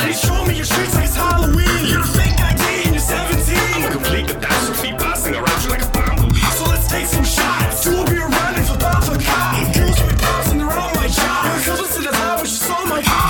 They show me your streets like it's Halloween. You're a fake ID and you're 17. I'm a complete catastrophe, blasting around you like a bumblebee. So let's take some shots. Two will be running for Bafaka. Girls with pops and they're on my job. Your cousins to the top, but she sold my car.